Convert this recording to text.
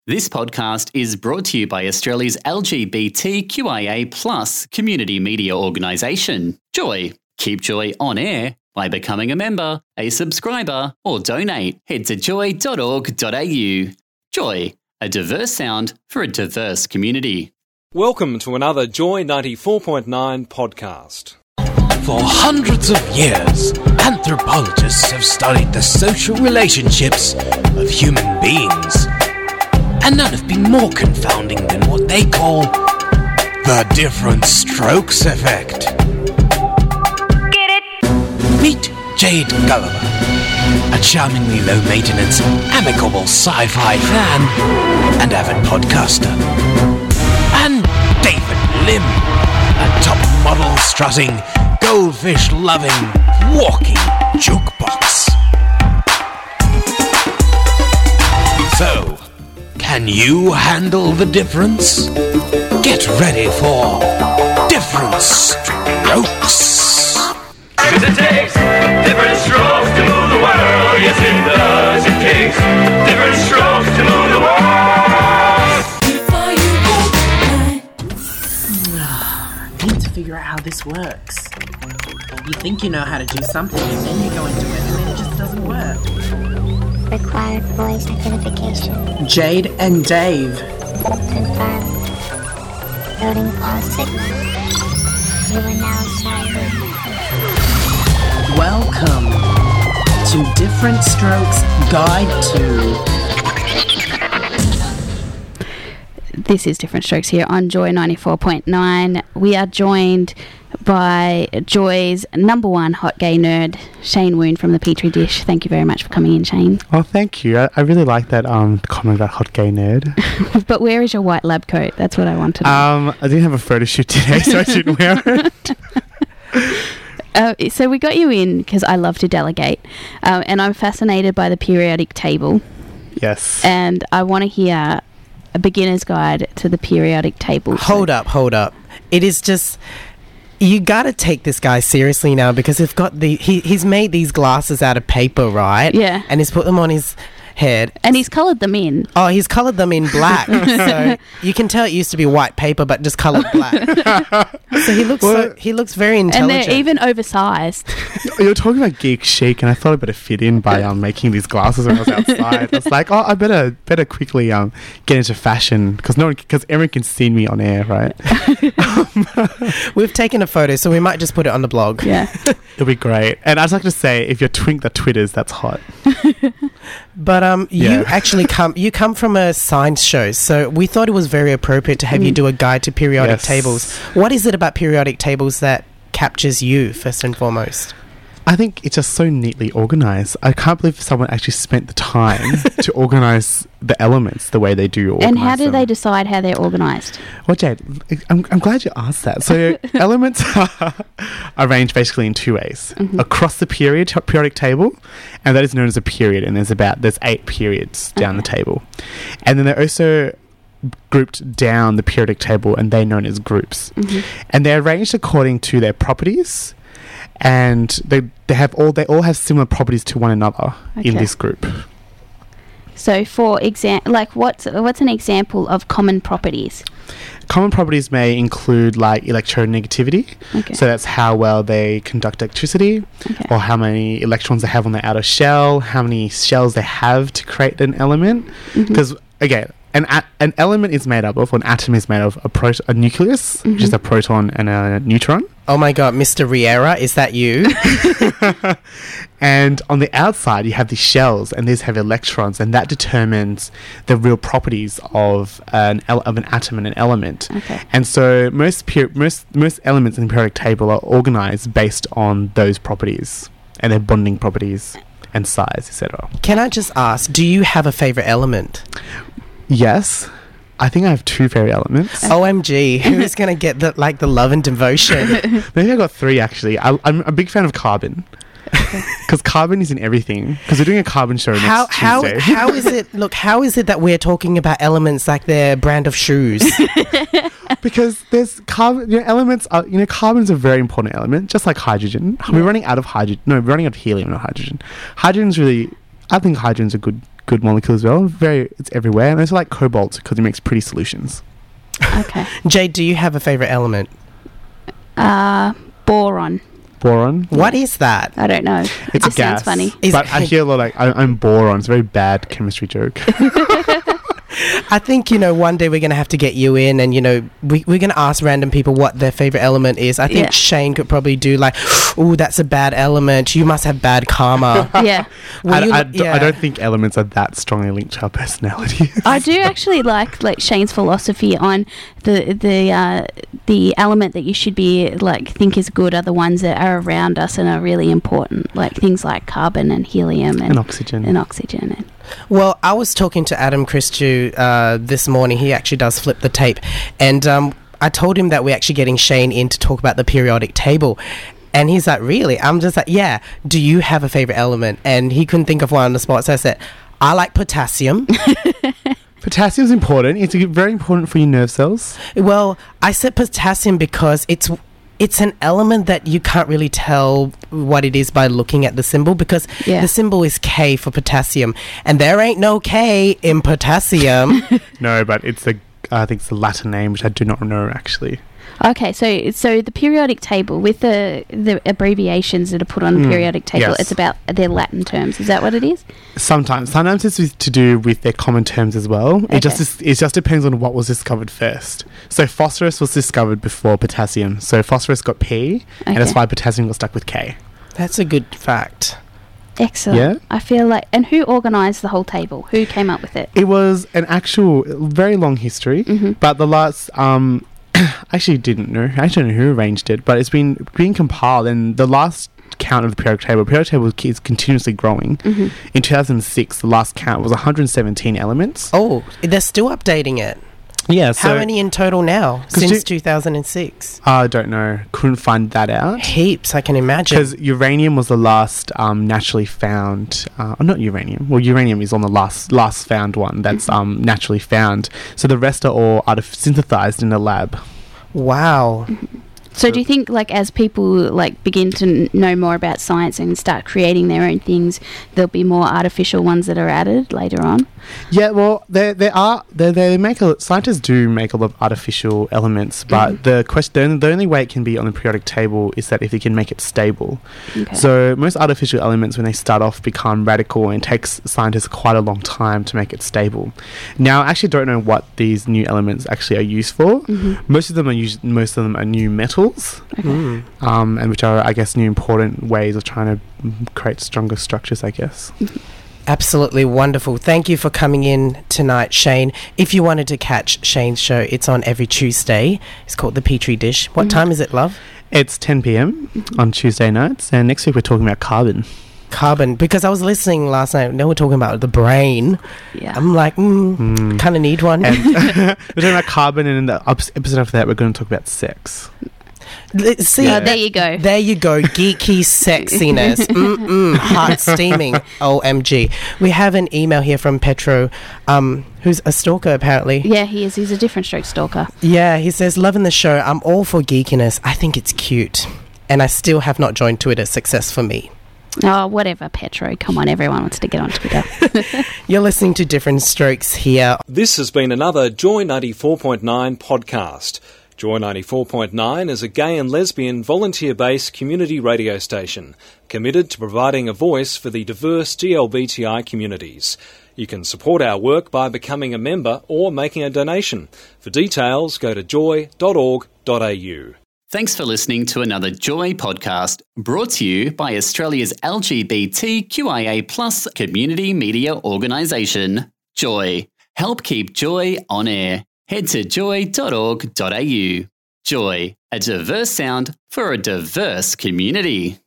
This podcast is brought to you by Australia's LGBTQIA+ community media organisation, Joy. Keep Joy on air by becoming a member, a subscriber, or donate. Head to joy.org.au. Joy, a diverse sound for a diverse community. Welcome to another Joy 94.9 podcast. For hundreds of years, anthropologists have studied the social relationships of human beings. And none have been more confounding than what they call the different strokes effect. Get it? Meet Jade Gulliver, a charmingly low-maintenance, amicable sci-fi fan and avid podcaster. And David Lim, a top-model strutting, goldfish-loving, walking jukebox. So, can you handle the difference? Get ready for different strokes. Cause it takes different strokes to move the world. Yes, it does. It takes different strokes to move the world. I need to figure out how this works. You think you know how to do something, and then you go and do it, and then it just doesn't work. Required voice identification. Jade and Dave. Confirmed. Loading all signal. You are now silent. Welcome to Different Strokes Guide to... This is Different Strokes here on Joy 94.9. We are joined by Joy's number one hot gay nerd, Shane Woon from the Petri Dish. Thank you very much for coming in, Shane. Oh, thank you. I really like that comment about hot gay nerd. But where is your white lab coat? That's what I want to know. I didn't have a photo shoot today, so I didn't wear it. So we got you in because I love to delegate, and I'm fascinated by the periodic table. Yes. And I want to hear a beginner's guide to the periodic table. Hold up. It is just... You gotta take this guy seriously now because he's made these glasses out of paper, right? Yeah. And he's put them on his head. And he's coloured them in. Oh, he's coloured them in black. So you can tell it used to be white paper, but just coloured black. So he looks very intelligent. And they're even oversized. You're talking about geek chic, and I thought I better fit in by making these glasses when I was outside. I was like, I better quickly get into fashion because everyone can see me on air, right? We've taken a photo, so we might just put it on the blog. Yeah, it'll be great. And I'd like to say, if you're twink that twitters, that's hot. But you actually come from a science show, so we thought it was very appropriate to have you do a guide to periodic tables. What is it about periodic tables that captures you first and foremost? I think it's just so neatly organised. I can't believe someone actually spent the time to organise the elements the way they do organise And how do them. they decide how they're organised? Well, Jade, I'm glad you asked that. So elements are arranged basically in two ways. Mm-hmm. Across the periodic table, and that is known as a period, and there's 8 periods down the table. And then they're also grouped down the periodic table, and they're known as groups. Mm-hmm. And they're arranged according to their properties, and they all have similar properties to one another in this group. So, for example, what's an example of common properties? Common properties may include electronegativity. Okay. So that's how well they conduct electricity, or how many electrons they have on the outer shell, how many shells they have to create an element. Because again, an element is made up of, an atom is made of a nucleus, which is a proton and a neutron. Oh my God, Mr. Riera, is that you? And on the outside, you have these shells, and these have electrons, and that determines the real properties of an atom and an element. Okay. And so most elements in the periodic table are organised based on those properties and their bonding properties and size, etc. Can I just ask, do you have a favourite element? Yes. I think I have 2 favourite elements. OMG, who's going to get the love and devotion? Maybe I got 3 actually. I'm a big fan of carbon. Because carbon is in everything. Because we're doing a carbon show next Tuesday. How is it? Look, how is it that we're talking about elements like their brand of shoes? Because there's carbon. Elements are. Carbon is a very important element, just like hydrogen. We're running out of hydrogen. No, we're running out of helium, not hydrogen. Hydrogen's really. I think hydrogen's a good good molecule as well. It's everywhere. And I also like cobalt because it makes pretty solutions. Okay. Jay, do you have a favourite element? Boron. Boron? What is that? I don't know. It's a Just gas. sounds funny. But I hear a lot like, I'm boron. It's a very bad chemistry joke. I think, one day we're going to have to get you in and, we're going to ask random people what their favourite element is. I think Shane could probably do like, oh, that's a bad element. You must have bad karma. Yeah. I don't think elements are that strongly linked to our personalities. I do actually like Shane's philosophy on the element that you should be think is good are the ones that are around us and are really important, like things like carbon and helium and oxygen. Well, I was talking to Adam Christou this morning. He actually does flip the tape, and I told him that we're actually getting Shane in to talk about the periodic table. And he's like, really? I'm just like, yeah. Do you have a favourite element? And he couldn't think of one on the spot, so I said, I like potassium. Potassium is important. It's very important for your nerve cells. Well, I said potassium because it's an element that you can't really tell what it is by looking at the symbol, because the symbol is K for potassium, and there ain't no K in potassium. No, but I think it's the Latin name, which I do not know actually. Okay, so the periodic table with the abbreviations that are put on the periodic table, it's about their Latin terms. Is that what it is? Sometimes it's to do with their common terms as well. Okay. It just depends on what was discovered first. So phosphorus was discovered before potassium. So phosphorus got P, and that's why potassium got stuck with K. That's a good fact. Excellent. Yeah. I feel like... And who organised the whole table? Who came up with it? It was an actual very long history, but the last... I actually didn't know. I don't know who arranged it, but it's been compiled, and the last count of the periodic table is continuously growing. In 2006, the last count was 117 elements. Oh, they're still updating it. Yeah. How many in total now since 2006? I don't know. Couldn't find that out. Heaps, I can imagine. Because uranium was the last naturally found. Not uranium. Well, uranium is on the last found one that's naturally found. So the rest are all synthesized in the lab. Wow. So do you think, as people begin to know more about science and start creating their own things, there'll be more artificial ones that are added later on? Yeah, well, scientists do make a lot of artificial elements, but the only way it can be on the periodic table is that if you can make it stable. Okay. So most artificial elements, when they start off, become radical, and it takes scientists quite a long time to make it stable. Now, I actually don't know what these new elements actually are used for. Most of them are new metals. Okay. And which are, I guess, new important ways of trying to create stronger structures, I guess. Absolutely wonderful. Thank you for coming in tonight, Shane. If you wanted to catch Shane's show, it's on every Tuesday. It's called The Petri Dish. What time is it, love? It's 10 p.m. on Tuesday nights, and next week we're talking about carbon. Carbon, because I was listening last night, they were talking about the brain. Yeah. I'm like, kind of need one. And we're talking about carbon, and in the episode after that, we're going to talk about sex. See, there you go. There you go. Geeky sexiness. Heart steaming. OMG. We have an email here from Petro, who's a stalker apparently. Yeah, he is. He's a different stroke stalker. Yeah, he says, loving the show. I'm all for geekiness. I think it's cute. And I still have not joined Twitter. Success for me. Oh, whatever, Petro. Come on, everyone wants to get on Twitter. You're listening to Different Strokes here. This has been another Joy 94.9 podcast. Joy 94.9 is a gay and lesbian volunteer-based community radio station committed to providing a voice for the diverse GLBTI communities. You can support our work by becoming a member or making a donation. For details, go to joy.org.au. Thanks for listening to another Joy podcast brought to you by Australia's LGBTQIA+ community media organisation, Joy. Help keep Joy on air. Head to joy.org.au. Joy, a diverse sound for a diverse community.